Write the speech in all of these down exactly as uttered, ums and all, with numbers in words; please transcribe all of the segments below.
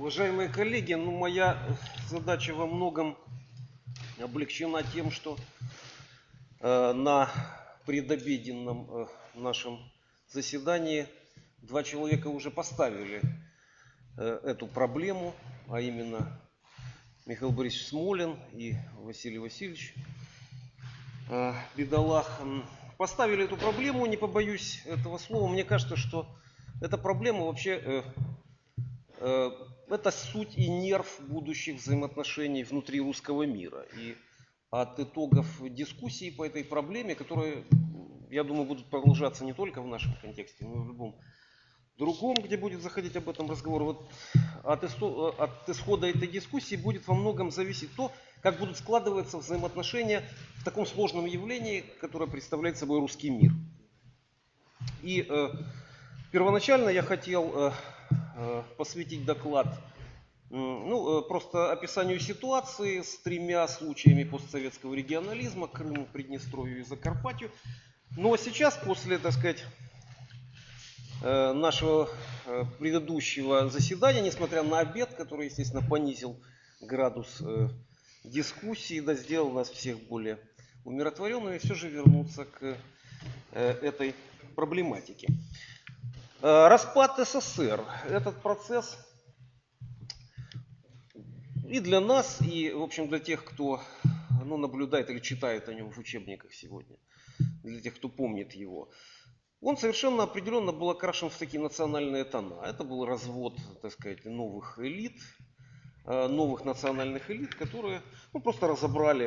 Уважаемые коллеги, ну, моя задача во многом облегчена тем, что э, на предобеденном э, нашем заседании два человека уже поставили э, эту проблему, а именно Михаил Борисович Смолин и Василий Васильевич э, Бедолах. Поставили эту проблему, не побоюсь этого слова. Мне кажется, что эта проблема вообще... Э, Это суть и нерв будущих взаимоотношений внутри русского мира. И от итогов дискуссий по этой проблеме, которые, я думаю, будут продолжаться не только в нашем контексте, но и в любом другом, где будет заходить об этом разговор, вот от, от исхода этой дискуссии будет во многом зависеть то, как будут складываться взаимоотношения в таком сложном явлении, которое представляет собой русский мир. И э, первоначально я хотел... Э, посвятить доклад ну, просто описанию ситуации с тремя случаями постсоветского регионализма: Крыму, Приднестровью и Закарпатью. Но сейчас, после, так сказать, нашего предыдущего заседания, несмотря на обед, который, естественно, понизил градус дискуссии, да, сделал нас всех более умиротворенными, все же вернуться к этой проблематике. Распад СССР. Этот процесс и для нас, и, в общем, для тех, кто ну, наблюдает или читает о нем в учебниках сегодня, для тех, кто помнит его, он совершенно определенно был окрашен в такие национальные тона. Это был развод, так сказать, новых элит, новых национальных элит, которые ну, просто разобрали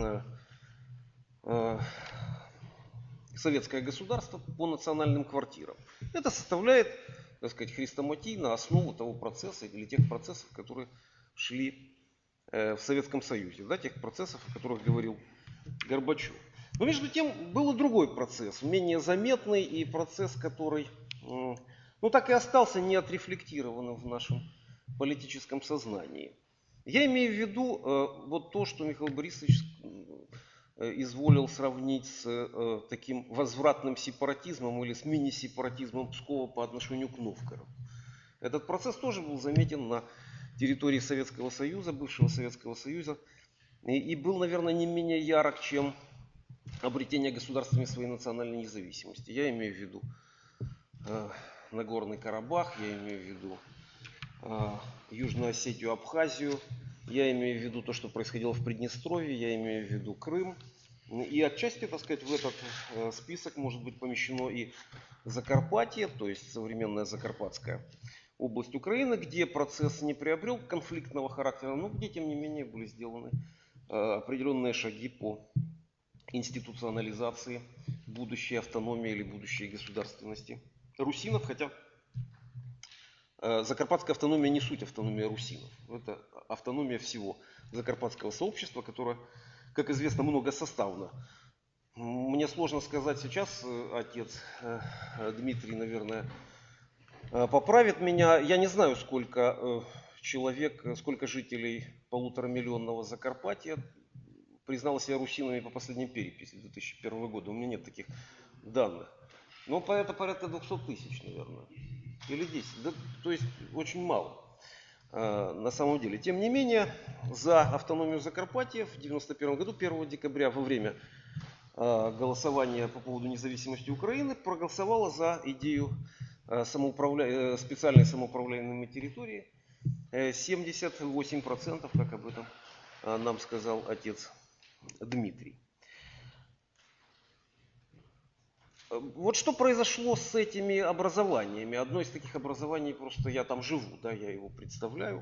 советское государство по национальным квартирам. Это составляет, так сказать, хрестоматийно основу того процесса или тех процессов, которые шли э, в Советском Союзе, да, тех процессов, о которых говорил Горбачев. Но между тем был и другой процесс, менее заметный, и процесс, который э, ну, так и остался неотрефлектированным в нашем политическом сознании. Я имею в виду э, вот то, что Михаил Борисович изволил сравнить с э, таким возвратным сепаратизмом или с мини-сепаратизмом Пскова по отношению к Новгороду. Этот процесс тоже был заметен на территории Советского Союза, бывшего Советского Союза, и, и был, наверное, не менее ярок, чем обретение государствами своей национальной независимости. Я имею в виду э, Нагорный Карабах, я имею в виду э, Южную Осетию, Абхазию, я имею в виду то, что происходило в Приднестровье, я имею в виду Крым. И отчасти, так сказать, в этот список может быть помещено и Закарпатье, то есть современная Закарпатская область Украины, где процесс не приобрел конфликтного характера, но где, тем не менее, были сделаны определенные шаги по институционализации будущей автономии или будущей государственности русинов, хотя Закарпатская автономия не суть автономия русинов. Это автономия всего закарпатского сообщества, которое, как известно, многосоставно. Мне сложно сказать сейчас, отец Дмитрий, наверное, поправит меня. Я не знаю, сколько человек, сколько жителей полуторамиллионного Закарпатья признало себя русинами по последней переписи две тысячи первого года. У меня нет таких данных. Но это порядка двухсот тысяч, наверное. Или десять. Да, то есть очень мало э, на самом деле. Тем не менее, за автономию Закарпатья в девяносто первом году, первого декабря, во время э, голосования по поводу независимости Украины, проголосовало за идею э, самоуправля... э, специальной самоуправляемой территории э, семьдесят восемь процентов, как об этом э, нам сказал отец Дмитрий. Вот что произошло с этими образованиями. Одно из таких образований, просто я там живу, да, я его представляю.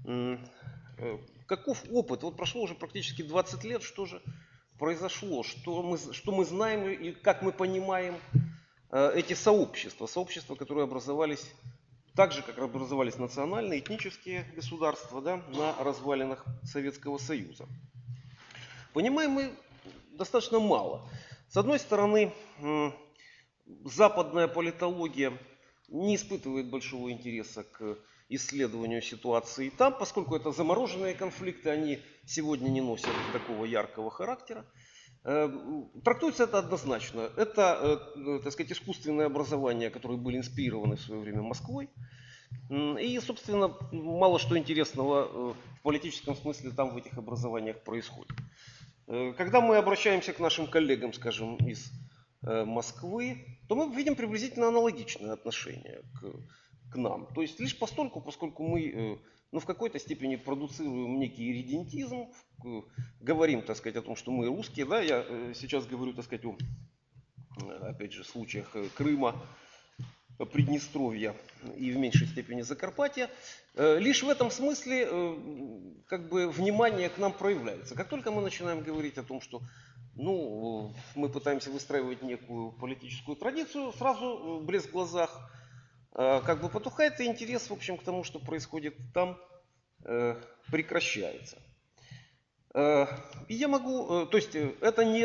Каков опыт? Вот прошло уже практически двадцать лет, что же произошло, что мы, что мы знаем и как мы понимаем эти сообщества. Сообщества, которые образовались так же, как образовались национальные, этнические государства, да, на развалинах Советского Союза. Понимаем мы достаточно мало. С одной стороны, западная политология не испытывает большого интереса к исследованию ситуации там, поскольку это замороженные конфликты, они сегодня не носят такого яркого характера. Трактуется это однозначно. Это, так сказать, искусственные образования, которые были инспирированы в свое время Москвой. И, собственно, мало что интересного в политическом смысле там в этих образованиях происходит. Когда мы обращаемся к нашим коллегам, скажем, из Москвы, то мы видим приблизительно аналогичное отношение к, к нам. То есть лишь постольку, поскольку мы ну, в какой-то степени продуцируем некий иридентизм, говорим, так сказать, о том, что мы русские, да, я сейчас говорю, так сказать, о, опять же, случаях Крыма, Приднестровья и в меньшей степени Закарпатья, лишь в этом смысле как бы внимание к нам проявляется. Как только мы начинаем говорить о том, что ну, мы пытаемся выстраивать некую политическую традицию, сразу блеск в глазах как бы потухает, и интерес, в общем, к тому, что происходит там, прекращается. И я могу, то есть это не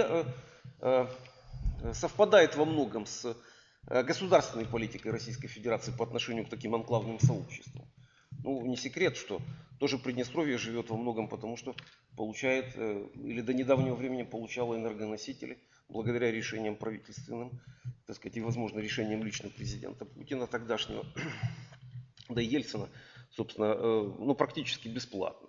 совпадает во многом с государственной политикой Российской Федерации по отношению к таким анклавным сообществам. Ну, не секрет, что тоже Приднестровье живет во многом потому, что получает, или до недавнего времени получало энергоносители, благодаря решениям правительственным, так сказать, и, возможно, решениям лично президента Путина тогдашнего, да и Ельцина, собственно, ну, практически бесплатно.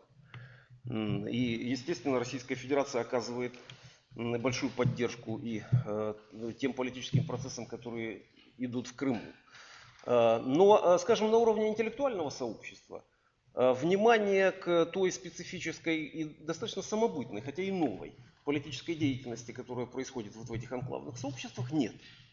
И, естественно, Российская Федерация оказывает большую поддержку и э, тем политическим процессам, которые идут в Крыму. Э, но, скажем, на уровне интеллектуального сообщества э, внимание к той специфической и достаточно самобытной, хотя и новой политической деятельности, которая происходит вот в этих анклавных сообществах, нет.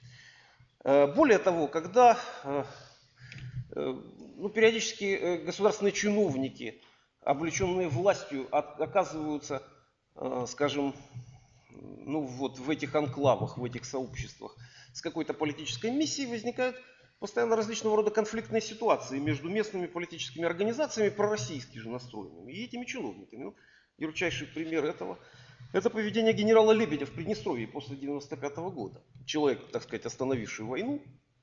Э, более того, когда э, э, ну, периодически государственные чиновники, облеченные властью, от, оказываются, э, скажем, ну вот в этих анклавах, в этих сообществах с какой-то политической миссией, возникают постоянно различного рода конфликтные ситуации между местными политическими организациями, пророссийски же настроенными, и этими чиновниками. Ну, ярчайший пример этого – это поведение генерала Лебедя в Приднестровье после девяносто пятого года. Человек, так сказать, остановивший войну,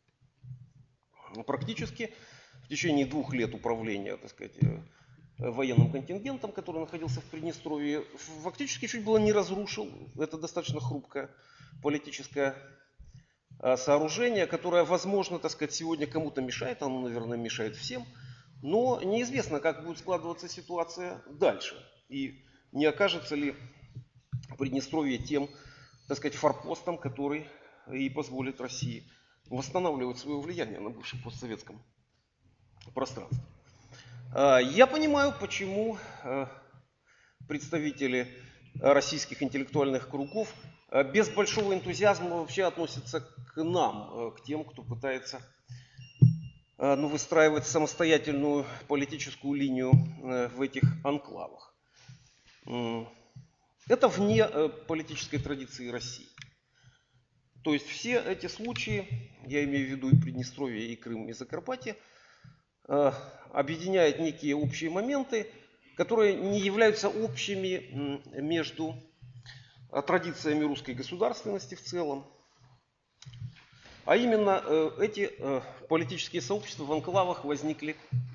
практически в течение двух лет управления, так сказать, военным контингентом, который находился в Приднестровье, фактически чуть было не разрушил это достаточно хрупкое политическое сооружение, которое, возможно, так сказать, сегодня кому-то мешает, оно, наверное, мешает всем, но неизвестно, как будет складываться ситуация дальше. И не окажется ли Приднестровье тем, так сказать, форпостом, который и позволит России восстанавливать свое влияние на бывшем постсоветском пространстве. Я понимаю, почему представители российских интеллектуальных кругов без большого энтузиазма вообще относятся к нам, к тем, кто пытается ну, выстраивать самостоятельную политическую линию в этих анклавах. Это вне политической традиции России. То есть все эти случаи, я имею в виду и Приднестровье, и Крым, и Закарпатье, объединяют некие общие моменты, которые не являются общими между традициями русской государственности в целом. А именно эти политические сообщества в анклавах возникли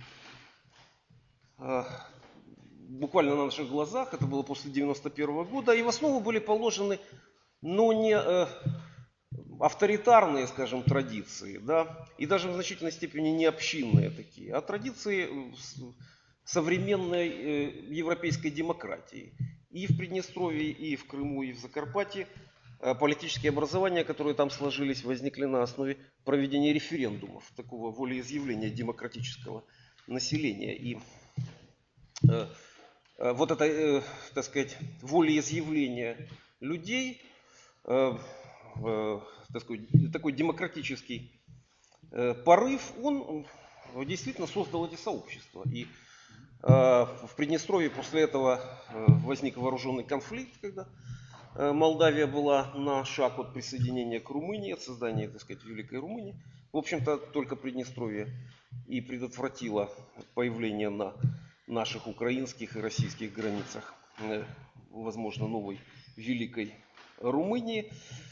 буквально на наших глазах, это было после девяносто первого года, и в основу были положены, но не авторитарные, скажем, традиции, да, и даже в значительной степени не общинные такие, а традиции современной европейской демократии. И в Приднестровье, и в Крыму, и в Закарпатье политические образования, которые там сложились, возникли на основе проведения референдумов, такого волеизъявления демократического населения. И э, вот это, э, так сказать, волеизъявление людей, э, э, так сказать, такой демократический э, порыв, он действительно создал эти сообщества. И в Приднестровье после этого возник вооруженный конфликт, когда Молдавия была на шаг от присоединения к Румынии, от создания, так сказать, Великой Румынии. В общем-то, только Приднестровье и предотвратило появление на наших украинских и российских границах, возможно, новой Великой Румынии.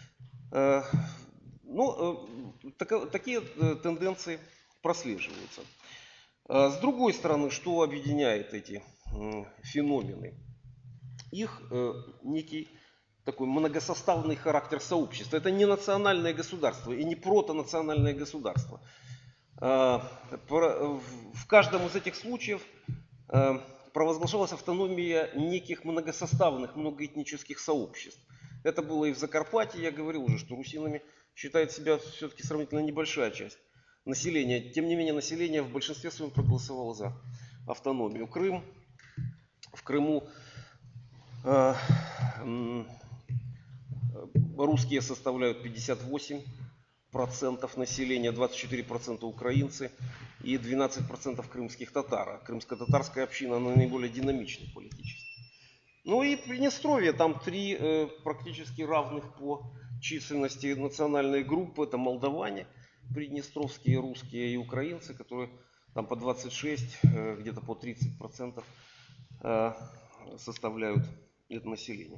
Но такие тенденции прослеживаются. С другой стороны, что объединяет эти феномены? Их некий такой многосоставный характер сообщества. Это не национальное государство и не протонациональное государство. В каждом из этих случаев провозглашалась автономия неких многосоставных, многоэтнических сообществ. Это было и в Закарпатье, я говорил уже, что русинами считает себя все-таки сравнительно небольшая часть населения. Тем не менее, население в большинстве своем проголосовало за автономию. Крым, в Крыму э, э, русские составляют пятьдесят восемь процентов населения, двадцать четыре процента украинцы и двенадцать процентов крымских татар. Крымско-татарская община, она наиболее динамична политически. Ну и Приднестровье, там три э, практически равных по численности национальные группы. Это молдаване, приднестровские, русские и украинцы, которые там по двадцать шесть, э, где-то по тридцать процентов э, составляют это население.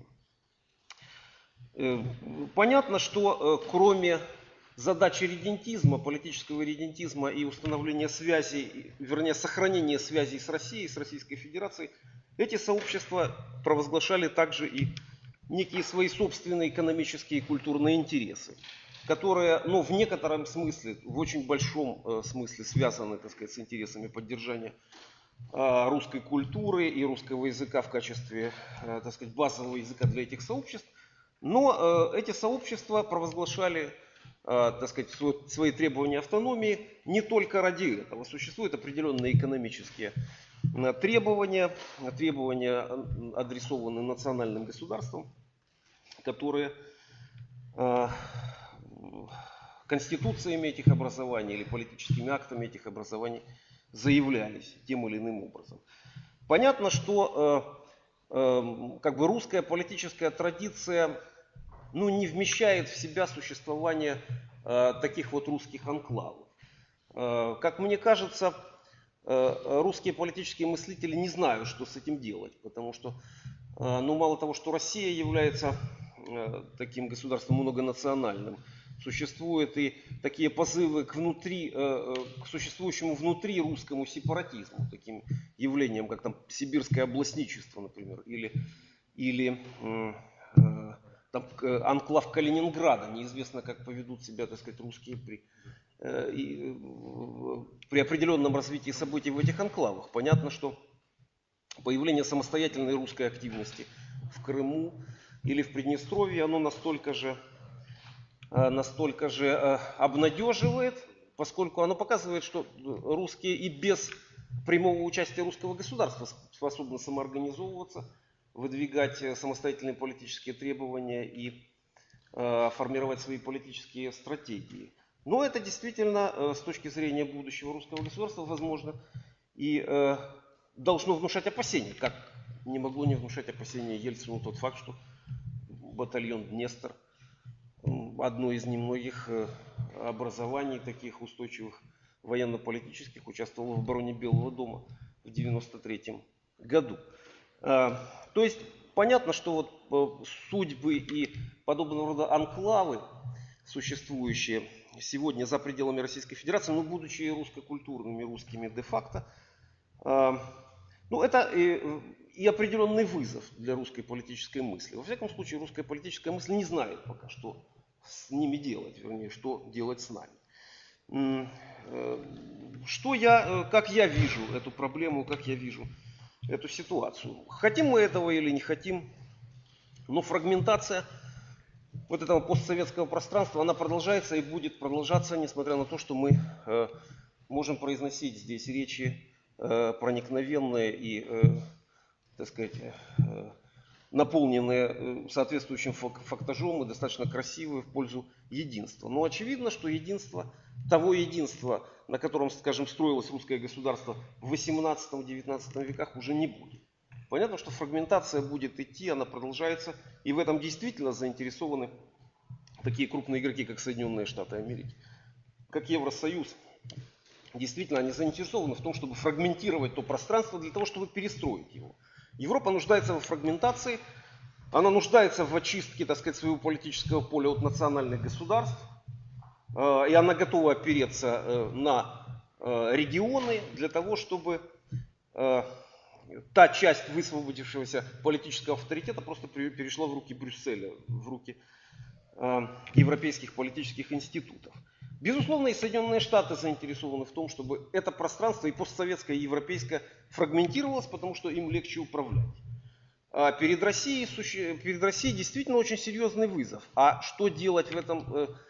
Э, понятно, что э, кроме задачи редентизма, политического редентизма и установления связей, вернее сохранения связей с Россией, с Российской Федерацией, эти сообщества провозглашали также и некие свои собственные экономические и культурные интересы, которые, ну, в некотором смысле, в очень большом э, смысле связаны, так сказать, с интересами поддержания э, русской культуры и русского языка в качестве, э, так сказать, базового языка для этих сообществ. Но э, эти сообщества провозглашали, так сказать, свои требования автономии не только ради этого. Существуют определенные экономические требования, требования адресованы национальным государствам, которые конституциями этих образований или политическими актами этих образований заявлялись тем или иным образом. Понятно, что как бы русская политическая традиция, ну, не вмещает в себя существование э, таких вот русских анклавов. Э, как мне кажется, э, русские политические мыслители не знают, что с этим делать, потому что, э, ну, мало того, что Россия является э, таким государством многонациональным, существуют и такие позывы к, внутри, э, к существующему внутри русскому сепаратизму, таким явлениям, как там сибирское областничество, например, или, или э, э, там, анклав Калининграда. Неизвестно, как поведут себя, так сказать, русские при, э, и, э, при определенном развитии событий в этих анклавах. Понятно, что появление самостоятельной русской активности в Крыму или в Приднестровье, оно настолько же, э, настолько же э, обнадеживает, поскольку оно показывает, что русские и без прямого участия русского государства способны самоорганизовываться, выдвигать самостоятельные политические требования и э, формировать свои политические стратегии. Но это действительно э, с точки зрения будущего русского государства возможно и э, должно внушать опасения, как не могло не внушать опасения Ельцину тот факт, что батальон Днестр, одно из немногих э, образований таких устойчивых военно-политических, участвовало в обороне Белого дома в девяносто третьем году. То есть понятно, что вот судьбы и подобного рода анклавы, существующие сегодня за пределами Российской Федерации, но будучи русско-культурными, русскими де-факто, ну это и, и определенный вызов для русской политической мысли. Во всяком случае, русская политическая мысль не знает пока, что с ними делать, вернее, что делать с нами. Что я, как я вижу эту проблему, как я вижу эту ситуацию. Хотим мы этого или не хотим, но фрагментация вот этого постсоветского пространства, она продолжается и будет продолжаться, несмотря на то, что мы э, можем произносить здесь речи э, проникновенные и, э, так сказать, э, наполненные э, соответствующим фактажом и достаточно красивые в пользу единства. Но очевидно, что единство, того единства, на котором, скажем, строилось русское государство в восемнадцатом-девятнадцатом веках, уже не будет. Понятно, что фрагментация будет идти, она продолжается, и в этом действительно заинтересованы такие крупные игроки, как Соединенные Штаты Америки, как Евросоюз. Действительно, они заинтересованы в том, чтобы фрагментировать то пространство для того, чтобы перестроить его. Европа нуждается во фрагментации, она нуждается в очистке, так сказать, своего политического поля от национальных государств, и она готова опереться на регионы для того, чтобы та часть высвободившегося политического авторитета просто перешла в руки Брюсселя, в руки европейских политических институтов. Безусловно, и Соединенные Штаты заинтересованы в том, чтобы это пространство и постсоветское, и европейское фрагментировалось, потому что им легче управлять. А перед Россией, перед Россией действительно очень серьезный вызов. А что делать в этом,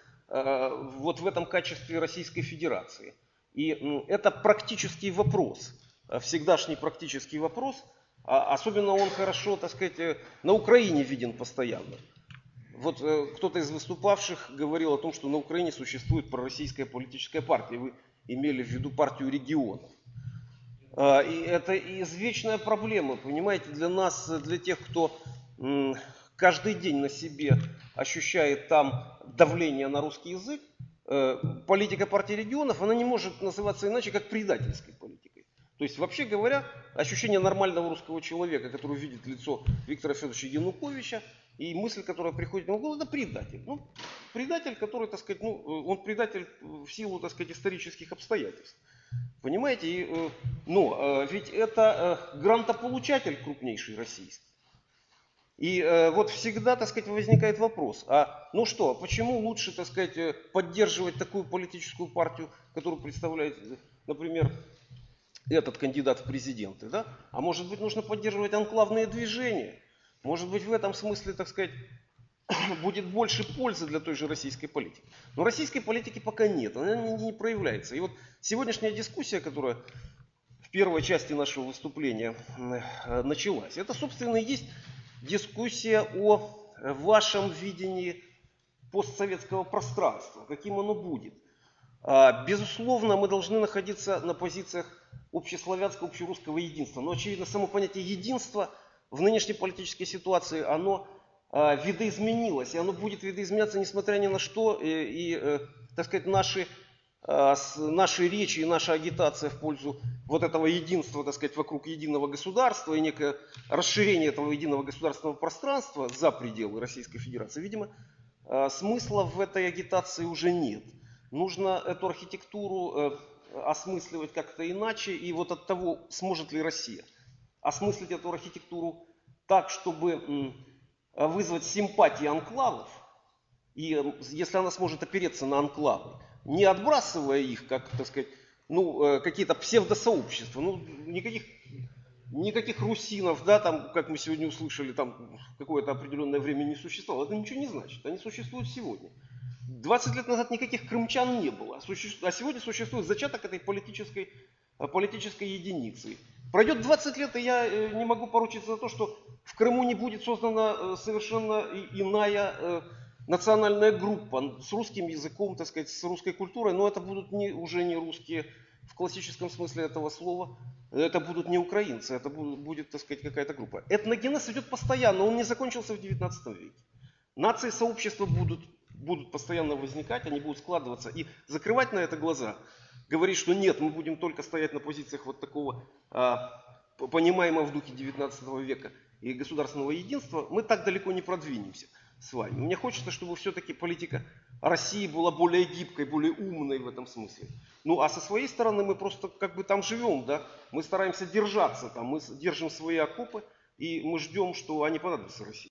вот в этом качестве Российской Федерации? И это практический вопрос, всегдашний практический вопрос. Особенно он хорошо, так сказать, на Украине виден постоянно. Вот кто-то из выступавших говорил о том, что на Украине существует пророссийская политическая партия. Вы имели в виду партию регионов. И это извечная проблема, понимаете, для нас, для тех, кто каждый день на себе ощущает там давление на русский язык, политика партии регионов, она не может называться иначе, как предательской политикой. То есть, вообще говоря, ощущение нормального русского человека, который видит лицо Виктора Федоровича Януковича, и мысль, которая приходит ему в голову, это предатель. Ну, предатель, который, так сказать, ну, он предатель в силу, так сказать, исторических обстоятельств. Понимаете, и, но ведь это грантополучатель крупнейший российский. И вот всегда, так сказать, возникает вопрос, а ну что, почему лучше, так сказать, поддерживать такую политическую партию, которую представляет, например, этот кандидат в президенты, да? А может быть, нужно поддерживать анклавные движения? Может быть, в этом смысле, так сказать, будет больше пользы для той же российской политики. Но российской политики пока нет, она не, не проявляется. И вот сегодняшняя дискуссия, которая в первой части нашего выступления началась, это, собственно, и есть дискуссия о вашем видении постсоветского пространства, каким оно будет. Безусловно, мы должны находиться на позициях общеславянского, общерусского единства. Но, очевидно, само понятие единства в нынешней политической ситуации, оно видоизменилось, и оно будет видоизменяться несмотря ни на что, и, и так сказать, наши, наши речи и наша агитация в пользу вот этого единства, так сказать, вокруг единого государства и некое расширение этого единого государственного пространства за пределы Российской Федерации, видимо, смысла в этой агитации уже нет. Нужно эту архитектуру осмысливать как-то иначе, и вот от того, сможет ли Россия осмыслить эту архитектуру так, чтобы вызвать симпатии анклавов, и если она сможет опереться на анклавы, не отбрасывая их, как, так сказать, ну, какие-то псевдосообщества, ну, никаких, никаких русинов, да, там, как мы сегодня услышали, там какое-то определенное время не существовало, это ничего не значит, они существуют сегодня. двадцать лет назад никаких крымчан не было, а сегодня существует зачаток этой политической, политической единицы. Пройдет двадцать лет, и я не могу поручиться за то, что в Крыму не будет создана совершенно иная национальная группа с русским языком, так сказать, с русской культурой, но это будут не, уже не русские в классическом смысле этого слова, это будут не украинцы, это будет, будет, так сказать, какая-то группа. Этногенез идет постоянно, он не закончился в девятнадцатом веке. Нации, сообщества будут, будут постоянно возникать, они будут складываться, и закрывать на это глаза, говорить, что нет, мы будем только стоять на позициях вот такого а, понимаемого в духе девятнадцатого века и государственного единства, мы так далеко не продвинемся с вами. Мне хочется, чтобы все-таки политика России была более гибкой, более умной в этом смысле. Ну, а со своей стороны мы просто как бы там живем, да, мы стараемся держаться там, мы держим свои окопы, и мы ждем, что они понадобятся России.